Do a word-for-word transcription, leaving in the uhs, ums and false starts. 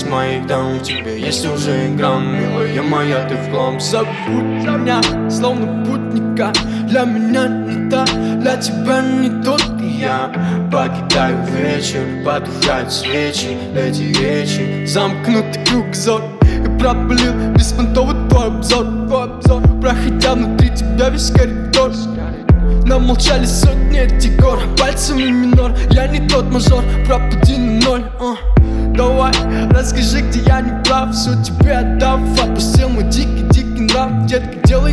моих дам. В тебе есть уже грамм, милая моя, ты в хлам. Забудь меня, словно путника. Для меня не та, для тебя не тот. И я покидаю вечер, потухают свечи. Эти речи, замкнутый кругозор. И пропалил беспонтовый твой обзор, твой обзор. Проходя внутри тебя весь коридор. Нам молчали сотни этих гор, пальцами минор. Я не тот мажор, пропади на ноль. uh. Давай, расскажи, где я не прав. Все тебе отдав, отпустил мой дикий-дикий нрав. Детка, делай